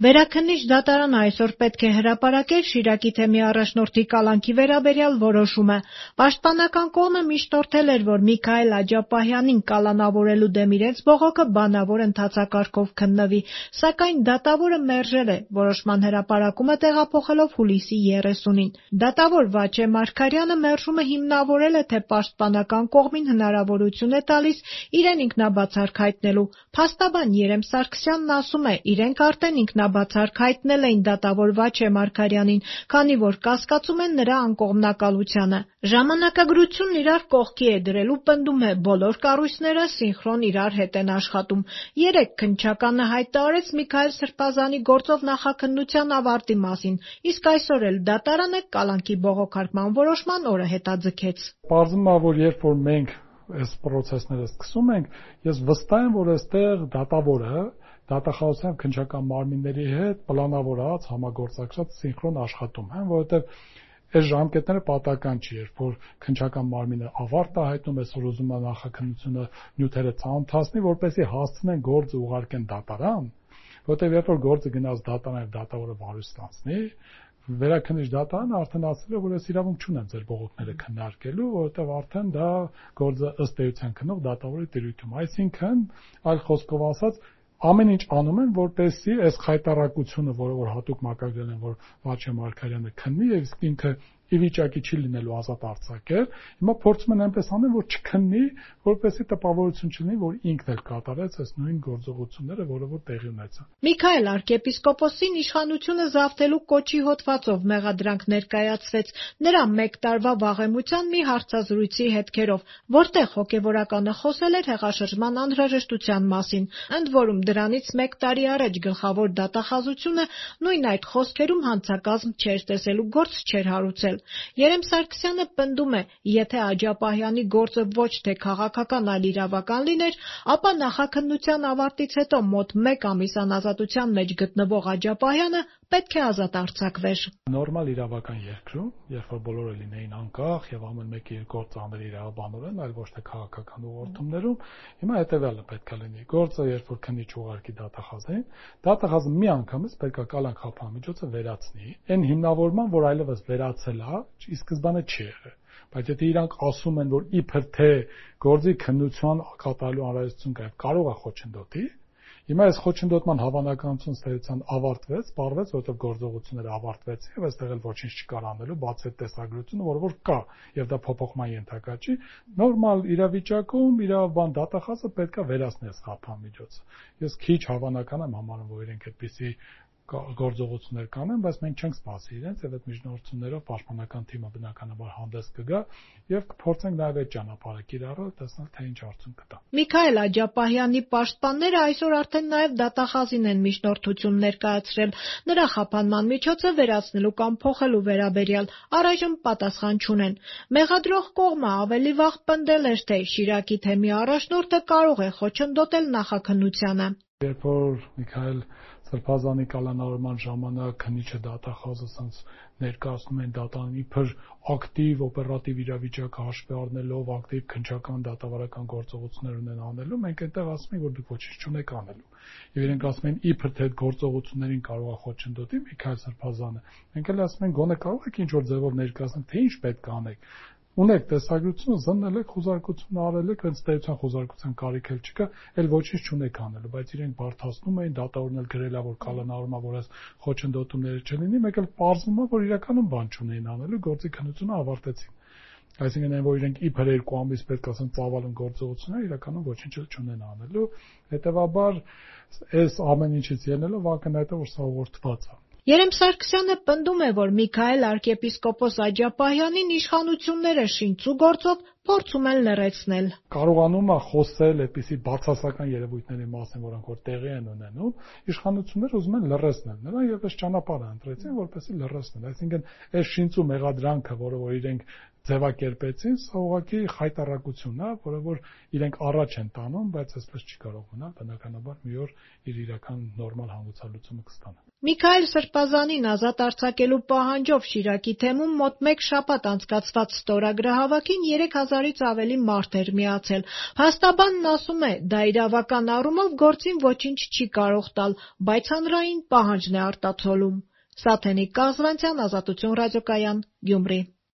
Վերաքննիչ դատարանը այսօր պետք է հրապարակեր Շիրակի թեմի առաջնորդի կալանքի վերաբերյալ որոշումը։ Պաշտպանական կողմը միջնորդել էր, որ Միքայել Աջապահյանին կալանավորելու դեմ իրենց բողոքը բանավոր ընթացակարգով քննվի, սակայն դատավորը մերժել է, որոշման հրապարակումը տեղափոխելով հուլիսի 30-ին։ Դատավոր Վաչե Մարգարյանը մերժումը հիմնավորել է, թե պաշտպանական կողմին հնարավորություն է տալիս իրեն ինքնաբացարկ հայտնելու։ Փաստաբան Երեմ Սարգսյանն ասում է, իրենք արդեն ինքնաբացարկ հայտնել էին դատավոր Վաչե Մարգարյանին, քանի որ կասկածում են նրա անկողմնակալությանը։ Ժամանակագրությունն իրար կողքի է դրելու պնդում է, բոլոր կառույցները սինխրոն իրար հետ են աշխատում։ Երեկ քննչականը հայտարարեց Միքայել Սրբազանի գործով նախաքննության ավարտի մասին, իսկ այսօր էլ դատարանը կալանքի բողոքարկման որոշման օրը հետաձգեց։ Պարզվում է, որ երբ որ մենք այս process-ները սկսում ենք, ես վստահ եմ, որ այստեղ դատավորը դատախազության քննչական մարմինների հետ պլանավորած, համագործակցած սինխրոն աշխատում են, որովհետև այս ժամկետները պատահական չի, երբ որ քննչական մարմինը ավարտ է հայտնում, այսօր ուզում է նախաքննությունը նյութերը ցանոթացնի, որպեսզի հասցնեն գործը ուղարկեն դատարան, որովհետև երբ որ գործը գնաց դատարան եւ դատավորը վարույց ստանցնի, Վերաքննիչ դատարանը արդեն ասել է, որ ես իրավունք չունեմ ձեր բողոքները քննարկելու, որովհետև արդեն դա գործը ըստ էության քննող դատավորի տիրույթում։ Այսինքն, այլ խոսքով ասած, ամեն ինչ անում են, որպեսզի այս խայտառակությունը, որը որ հատուկ մակագրել են, որ Վաչե Մարգարյանը քննի եւ իսկ ինքը ի վիճակի չի լինելու ազատ արձակել, հիմա փորձում են այնպես անել, որ չքննի, որպեսզի տպավորություն չլինի, որ ինքն էլ կատարեց այս նույն գործողությունները, որը որ տեղի ունեցան։ Միքայել arczepiskopos-ին իշխանությունը զավթելու կոչի հոդվածով մեղադրանք ներկայացվեց նրա 1 տարվա վաղեմության մի հարցազրույցի հետքերով, որտեղ հոգևորականը խոսել էր հեղաշրջման անհրաժեշտության մասին, ընդ որում դրանից 1 տարի առաջ գլխավոր դատախազությունը նույն այդ խոսքերում հանցակազմ չէր տեսել ու գործ չէր հարուցել։ Երեմ Սարգսյանը պնդում է, եթե Աջապահյանի գործը ոչ թե քաղաքական, այլ իրավական լիներ, ապա նախաքննության ավարտից հետո մոտ 1 ամիս անազատության մեջ գտնվող Աջապահյանը պետք է ազատ արձակվեր։ Նորմալ իրավական երկրում, երբ որ բոլորը լինեին անկախ եւ ամեն մեկը իր գործը աներ իրավաբանորեն, այլ ոչ թե քաղաքական ուղղություններում, հիմա հետեւյալը պետք է լինի։ Գործը երբ որ քննիչ ուղարկի դատախազին, դատախազը մի անգամից պետք է կալանք խափանմիջոցը վերացնի, այն հիմնավորման, որ այլևս վերացել է, ի սկզբանե չի եղել։ Բայց եթե իրանք ասում են, որ իբր թե գործի քննության կատարելու անհրաժեշտություն կա, կարող է խոչընդոտի, հիմա այս խոչընդոտման հավանականություն ստերության ավարտվեց, պարզվեց, որովհետև գործողությունները ավարտվեցին եւ այստեղ էլ ոչինչ չկար անելու, բացի այդ տեսագրությունը, որը որ կա եւ դա փոփոխման ենթակա չի, նորմալ իրավիճակում իրավաբան դատախազը պետք է վերացնի այս խափանմիջոցը։ Ես քիչ հավանական եմ համարում, որ իրենք այդպիսի գործողություններ կանեն, բայց մենք չենք սպասի իրենց եւ այդ միջնորդություններով պաշտպանական թիմը բնականաբար հանդես կգա եւ կփորձենք նաեւ այդ ճանապարհը կիրառել, տեսնել թե ինչ արդյունք կտա։ Միքայել Աջապահյանի պաշտպանները այսօր արդեն նաեւ դատախազին են միջնորդություն ներկայացրել նրա խափանման միջոցը վերացնելու կամ փոխելու վերաբերյալ, առայժմ պատասխան չունեն։ Մեղադրող կողմը ավելի վաղ պնդել էր, թե Շիրակի թեմի առաջնորդը կարող է խոչընդոտել նախաքննությանը։ Երբ որ Միքայել Սրբազանի կալանավորման ժամանակ քննիչը դատախազը ասենց ներկայացնում են դատարան իբր ակտիվ օպերատիվ իրավիճակը հաշվի առնելով ակտիվ քննչական դատավարական գործողություններ ունեն անելու, մենք այնտեղ ասում ենք, որ դուք ոչինչ չունեք անելու։ Եվ իրենք ասում են իբր թե այդ գործողություններին կարող է խոչընդոտի Միքայել Սրբազանը։ Մենք էլ ասում ենք գոնե կարող եք ինչ-որ ձևով ներկայացնել, թե ինչ պետք է անեք։ Ունեք տեսագրությունը, զննել եք, խոզարկություն արել եք, հենց ստեյության խոզարկության կարիք էլ չկա, էլ ոչինչ չունեք անելու, բայց իրենք բարդացնում էին, դատավորն էլ գրել է, որ կալանավորումա, որ այս խոչընդոտումները չլինի, մեկ էլ պարզվում է, որ իրականում բան չունեին անելու, գործի քննությունը ավարտեցին։ Այսինքն այն, որ իրենք իբր 2 ամիս պետք է ասեն ծավալուն գործողություններ, իրականում ոչինչ չունեն անելու, հետեւաբար այս ամեն ինչից ելնելով ակնհայտ է, որ սա ուղղորդված է։ Երեմ Սարգսյանը պնդում է, որ Միքայել arczepiskopos Աջապահյանին իշխանությունները շինծու գործով փորձում են լռեցնել։ Կարողանում է խոսել այդպիսի բացասական երևույթների մասին, որոնք որ տեղի են ունենում, իշխանությունները ուզում են լռեցնել նրան եւ այս ճանապարհը ընտրեցին, որպեսզի լռեցնեն։ Այսինքն այս շինծու մեղադրանքը, որը որ իրենք ձևակերպեցին, սա ուղղակի խայտառակությունն է, որը որ իրենք առաջ են տանում, բայց այսպես չի կարող մնալ, բնականաբար մի օր իր իրական նորմալ հանգուցալուծումը կստանա։ Միքայել Սրբազանին ազատ արձակելու պահանջով Շիրակի թեմում մոտ 1 շաբաթ անցկացված ստորագրահավաքին 3000 1000-ից ավելի մարդ էր միացել։ Փաստաբանն ասում է, դա իրավական առումով գործին ոչինչ չի կարող տալ, բայց հանրային պահանջն է արտացոլում։ Սաթենիկ Կազվանցյան, Ազատություն ռադիոկայան, Գյումրի։